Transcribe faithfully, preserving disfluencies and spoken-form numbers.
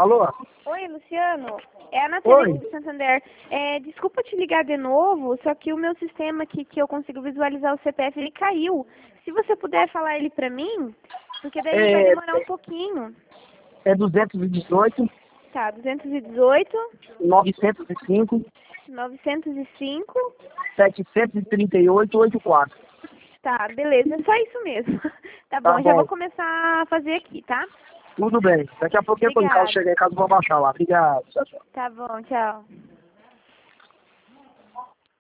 Alô? Oi, Luciano. É a Nathalie Oi. do Santander. É, desculpa te ligar de novo, só que o meu sistema aqui que eu consigo visualizar o C P F, ele caiu. Se você puder falar ele pra mim, porque daí vai É, demorar um pouquinho. é duzentos e dezoito, Tá, duzentos e dezoito, novecentos e cinco, novecentos e cinco. setecentos e trinta e oito, oitenta e quatro. Tá, beleza, é só isso mesmo. Tá Tá bom, já vou bom. começar a fazer aqui, tá? Tudo bem. Daqui a pouquinho, quando o carro Obrigada. chegar em casa, eu vou baixar lá. Obrigado. Tchau, tchau. Tá bom, tchau.